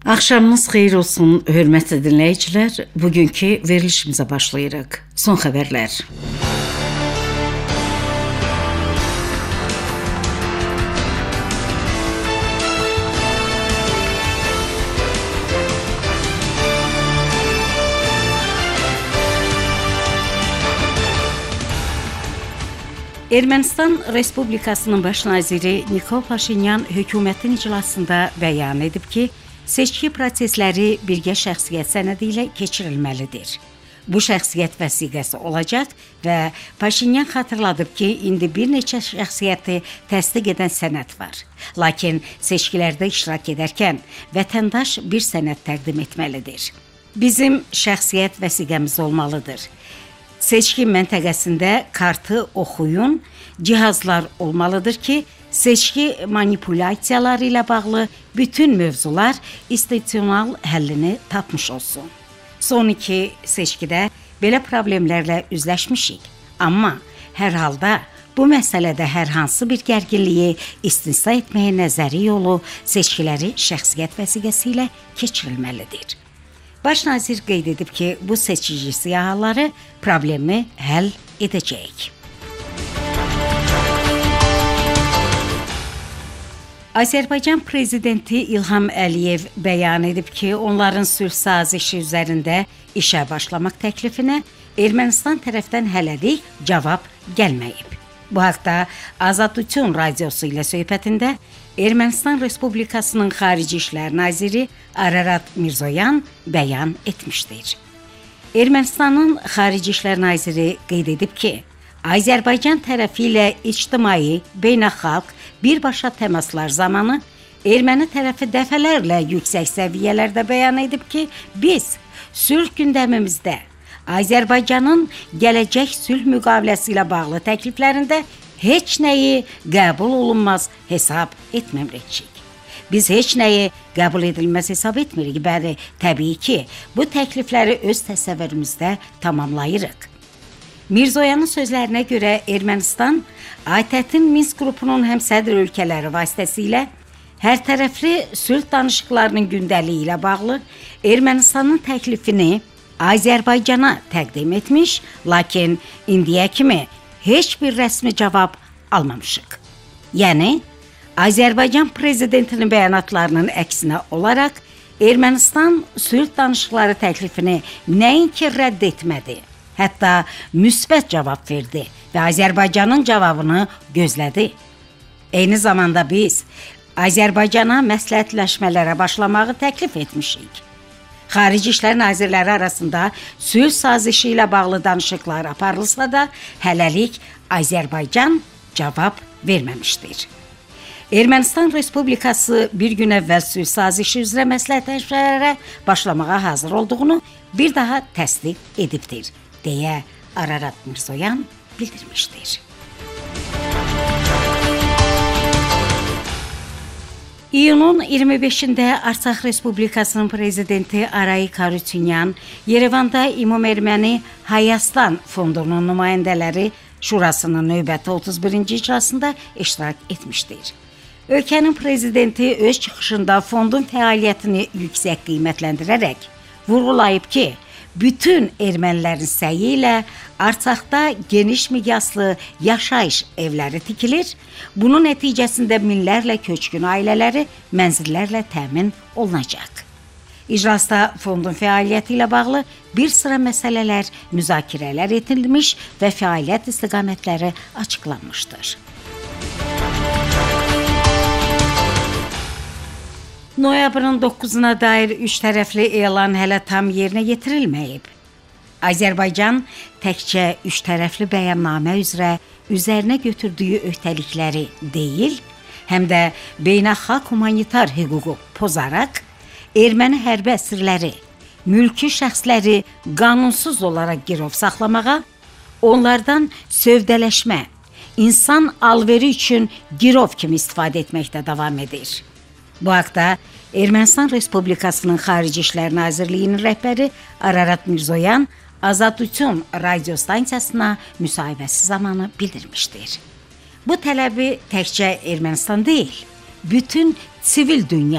Axşamınız xeyir olsun, hörmətli dinləyicilər. Bugünkü verilişimizə başlayırıq. Son xəbərlər. Ermənistan Respublikasının baş naziri Nikol Paşinyan hökumətin iclasında bəyan edib ki, seçki prosesləri birgə şəxsiyyət sənədi ilə keçirilməlidir. Bu şəxsiyyət vəsiqəsi olacaq və Paşinyan xatırladıb ki, indi bir neçə şəxsiyyəti təsdiq edən sənəd var. Lakin seçkilərdə iştirak edərkən vətəndaş bir sənəd təqdim etməlidir. Bizim şəxsiyyət vəsiqəmiz olmalıdır. Seçki məntəqəsində kartı oxuyun, cihazlar olmalıdır ki, seçki manipulyasiyaları ilə bağlı bütün mövzular institusional həllini tapmış olsun. Son iki seçkidə belə problemlərlə üzləşmişik. Amma hər halda bu məsələdə hər hansı bir gərginliyi istisna etməyə nəzəri yolu seçkiləri şəxsiyyət vəsiqəsi ilə keçirilməlidir. Baş nazir qeyd edib ki, bu seçici siyahıları problemi həll edəcək. Azərbaycan prezidenti İlham Əliyev bəyan edib ki, onların sülh sazişi üzərində işə başlamaq təklifinə Ermənistan tərəfdən hələlik cavab gəlməyib. Bu haqda Azadutun radiosu ilə söhbətində Ermənistan Respublikasının Xarici İşlər Naziri Ararat Mirzoyan bəyan etmişdir. Ermənistanın Xarici İşlər Naziri qeyd edib ki, Azərbaycan tərəfi ilə ictimai, beynəlxalq birbaşa təmaslar zamanı erməni tərəfi dəfələrlə yüksək səviyyələrdə bəyan edib ki, biz sülh gündəmimizdə Azərbaycanın gələcək sülh müqaviləsi ilə bağlı təkliflərində heç nəyi qəbul olunmaz hesab etməməyik. Biz heç nəyi qəbul edilməz hesab etmirik. Bəli, təbii ki, bu təklifləri öz təsəvvürümüzdə tamamlayırıq. Mirzoyanın sözlərinə görə Ermənistan, ATƏT-in Minsk qrupunun həmsədr ölkələri vasitəsilə hər tərəfli sülh danışıqlarının gündəliyi ilə bağlı Ermənistanın təklifini Azərbaycana təqdim etmiş, lakin indiyə kimi heç bir rəsmi cavab almamışıq. Yəni, Azərbaycan prezidentinin bəyanatlarının əksinə olaraq Ermənistan sülh danışıqları təklifini nəinki rədd etmədi, hətta müsbət cavab verdi və Azərbaycanın cavabını gözlədi. Eyni zamanda biz Azərbaycana məsləhətləşmələrə başlamağı təklif etmişik. Xarici İşlər Nazirləri arasında sülh sazişi ilə bağlı danışıqlar aparılsa da, hələlik Azərbaycan cavab verməmişdir. Ermənistan Respublikası bir gün əvvəl sülh sazişi üzrə məsləhətləşmələrə başlamağa hazır olduğunu bir daha təsdiq edibdir, deyə Ararat Mirzoyan bildirmişdir. İyunun 25-də Artsaq Respublikasının prezidenti Arayik Harutyunyan Yerevanda Ümumərməni Hayastan Fondunun nümayəndələri Şurasının növbəti 31-ci iclasında iştirak etmişdir. Ölkənin prezidenti öz çıxışında fondun fəaliyyətini yüksək qiymətləndirərək vurğulayıb ki, bütün ermənilərin səyi ilə Artsaqda geniş miqyaslı yaşayış evləri tikilir. Bunun nəticəsində minlərlə köçkün ailələri mənzillərlə təmin olunacaq. İclasda fondun fəaliyyəti ilə bağlı bir sıra məsələlər müzakirələr edilmiş və fəaliyyət istiqamətləri açıqlanmışdır. Noyabrın 9-una dair üç tərəfli elan hələ tam yerinə yetirilməyib. Azərbaycan təkcə üç tərəfli bəyannamə üzrə üzərinə götürdüyü öhdəlikləri deyil, həm də beynəlxalq humanitar hüququ pozaraq erməni hərbi əsirləri, mülki şəxsləri qanunsuz olaraq girov saxlamağa, onlardan sövdələşmə, insan alveri üçün girov kimi istifadə etməkdə davam edir. Bu haqda Ermənistan Respublikasının Xarici İşlər Nazirliyinin rəhbəri Ararat Mirzoyan Azadutun radio stansiyasına müsahibəsi zamanı bildirmişdir. Bu tələbi təkcə Ermənistan deyil, bütün sivil dünya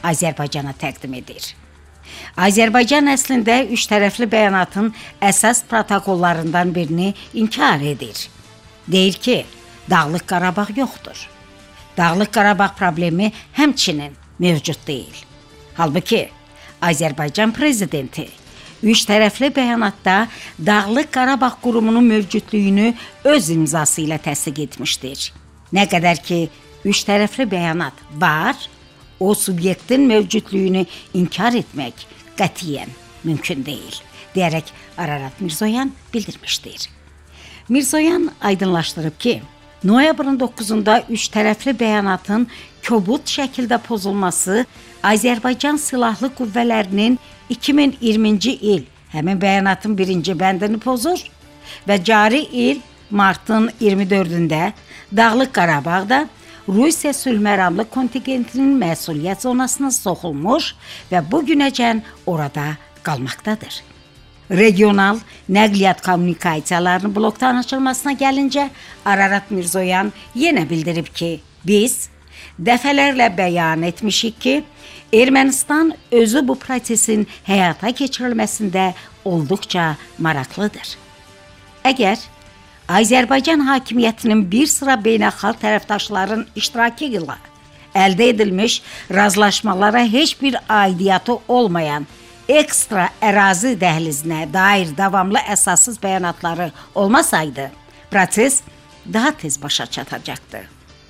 Azərbaycana təqdim edir. Azərbaycan əslində üç tərəfli bəyanatın əsas protokollarından birini inkar edir. Deyir ki, Dağlıq Qarabağ yoxdur. Dağlıq Qarabağ problemi həmçinin mövcud deyil. Halbuki Azərbaycan prezidenti üç tərəfli bəyanatda Dağlıq Qarabağ qurumunun mövcudluğunu öz imzası ilə təsdiq etmişdir. Nə qədər ki, üç tərəfli bəyanat var, o subyektin mövcudluğunu inkar etmək qətiyyən mümkün deyil, deyərək Ararat Mirzoyan bildirmişdir. Mirzoyan aydınlaşdırıb ki, noyabrın 9-da üç tərəfli bəyanatın kobud şəkildə pozulması Azərbaycan Silahlı Qüvvələrinin 2020-ci il həmin bəyanatın birinci bəndini pozur və cari il martın 24-də Dağlıq Qarabağda Rusiya sülhməramlı kontingentinin məsuliyyət zonasına soxulmuş və bu günəcən orada qalmaqdadır. Regional nəqliyyat kommunikasiyalarının blokdan açılmasına gəlincə, Ararat Mirzoyan yenə bildirib ki, biz dəfələrlə bəyan etmişik ki, Ermənistan özü bu prosesin həyata keçirilməsində olduqca maraqlıdır. Əgər Azərbaycan hakimiyyətinin bir sıra beynəlxalq tərəfdaşların iştirakı ilə əldə edilmiş razılaşmalara heç bir aidiyyatı olmayan ekstra ərazi dəhlizinə dair davamlı əsassız bəyanatları olmasaydı, proses daha tez başa çatacaqdı.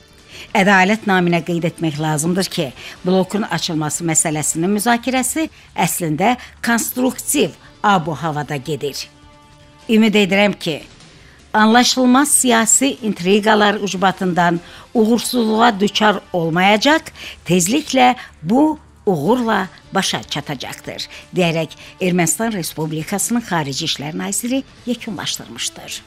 Ədalət naminə qeyd etmək lazımdır ki, blokun açılması məsələsinin müzakirəsi əslində konstruktiv abu-havada gedir. Ümid edirəm ki, anlaşılmaz siyasi intriqalar ucbatından uğursuzluğa düçar olmayacaq, tezliklə bu uğurla başa çatacaqdır, deyərək Ermənistan Respublikasının Xarici İşlər Naziri yekunlaşdırmışdır.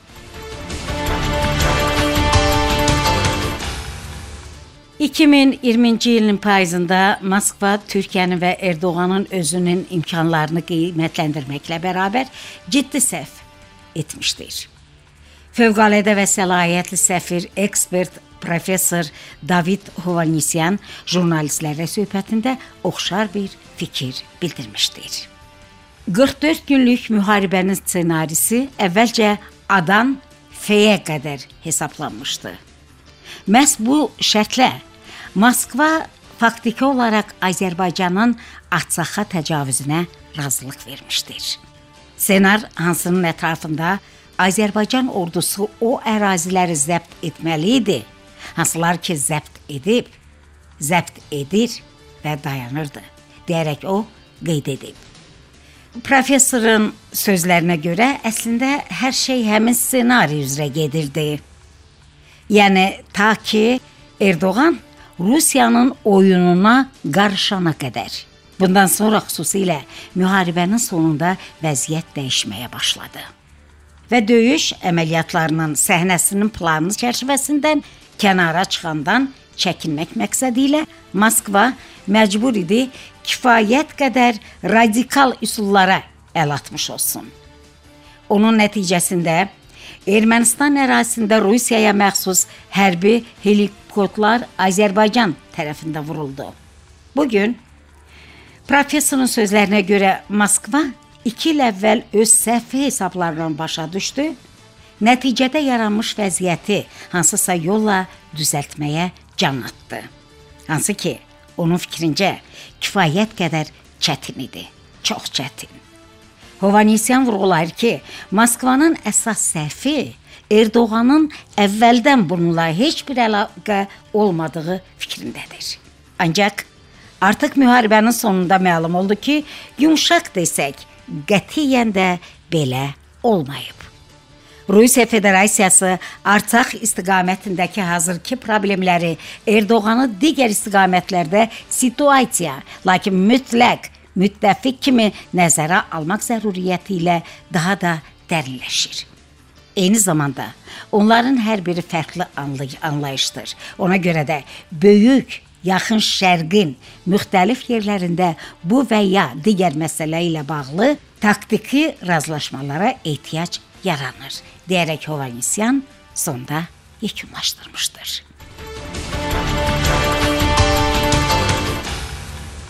...2020-ci ilin payızında Moskva, Türkiyənin və Erdoğanın özünün imkanlarını qiymətləndirməklə bərabər ciddi səhv etmişdir. Fövqəladə və səlahiyyətli səfir, ekspert, professor David Hovhannisyan jurnalistlərlə söhbətində oxşar bir fikir bildirmişdir. 44 günlük müharibənin ssenarisi əvvəlcə A-dan F-yə qədər hesablanmışdı. Məhz bu şərtlə Moskva faktiki olaraq Azərbaycanın Artsaxa təcavüzünə razılıq vermişdir. Ssenar hansının ətrafında Azərbaycan ordusu o əraziləri zəbt etməli idi, hansılar ki zəbt edir və dayanırdı, deyərək o qeyd edib. Professorun sözlərinə görə əslində hər şey həmin ssenari üzrə gedirdi. Yəni ta ki Erdoğan Rusiyanın oyununa qarışana qədər. Bundan sonra xüsusilə müharibənin sonunda vəziyyət dəyişməyə başladı. Və döyüş əməliyyatlarının səhnəsinin planı çərçivəsindən kənara çıxandan çəkinmək məqsədi ilə Moskva məcbur idi kifayət qədər radikal üsullara əl atmış olsun. Onun nəticəsində Ermənistan ərazisində Rusiyaya məxsus hərbi helikopterlər Azərbaycan tərəfində vuruldu. Bugün professorun sözlərinə görə Moskva 2 il əvvəl öz səhvi hesablarından başa düşdü, nəticədə yaranmış vəziyyəti hansısa yolla düzəltməyə can atdı. Hansı ki, onun fikrincə kifayət qədər çətin idi, çox çətin. Hovhannisyan vurğulayır ki, Moskvanın əsas səhvi Erdoğanın əvvəldən bununla heç bir əlaqə olmadığı fikrindədir. Ancaq artıq müharibənin sonunda məlum oldu ki, yumşaq desək, qətiyyən də belə olmayıb. Rusiya Federasiyası Artsakh istiqamətindəki hazırki problemləri Erdoğanı digər istiqamətlərdə situasiya, lakin mütləq müttəfiq kimi nəzərə almaq zəruriyyəti ilə daha da dərinləşir. Eyni zamanda onların hər biri fərqli anlayışdır. Ona görə də böyük Yaxın Şərqin müxtəlif yerlərində bu və ya digər məsələ ilə bağlı taktiki razılaşmalara ehtiyac yaranır, deyərək Hovhannisyan sonda yekunlaşdırmışdır.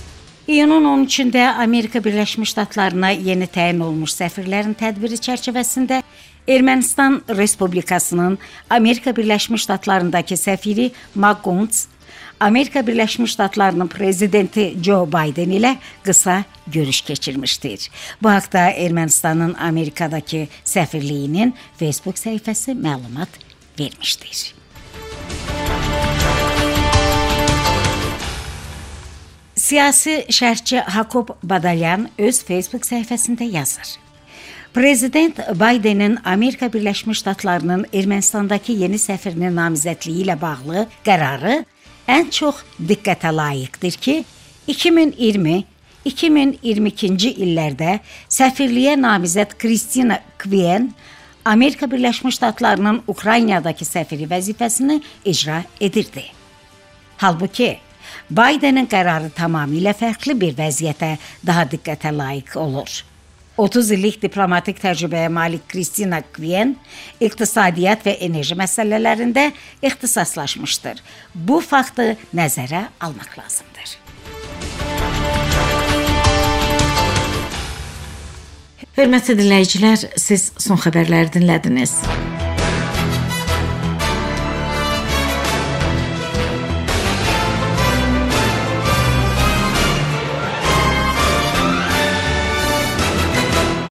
İyunun 13-də Amerika Birləşmiş Ştatlarına yeni təyin olunmuş səfirlərin tədbiri çərçivəsində Ermənistan Respublikasının Amerika Birləşmiş Ştatlarındakı səfiri Mark Gontz, Amerika Birləşmiş Ştatlarının prezidenti Joe Biden ilə qısa görüş keçirmişdir. Bu haqda Ermənistanın Amerikadakı səfirliyinin Facebook səhifəsi məlumat vermişdir. Siyasi şərhçi Hakob Badalyan öz Facebook səhifəsində yazır. Prezident Bidenin Amerika Birləşmiş Ştatlarının Ermənistandakı yeni səfirinin namizədliyi ilə bağlı qərarı ən çox diqqətə layiqdir ki, 2020-2022-ci illərdə səfirliyə namizəd Kristina Kvien Amerika Birləşmiş Ştatlarının Ukraynadakı səfiri vəzifəsini icra edirdi. Halbuki Bidenin qərarı tamamilə fərqli bir vəziyyətə daha diqqətə layiq olur. 30 illik diplomatik təcrübəyə malik Kristina Kvien iqtisadiyyat və enerji məsələlərində ixtisaslaşmışdır. Bu faktı nəzərə almaq lazımdır. Hörmətli dinləyicilər, siz son xəbərləri dinlədiniz.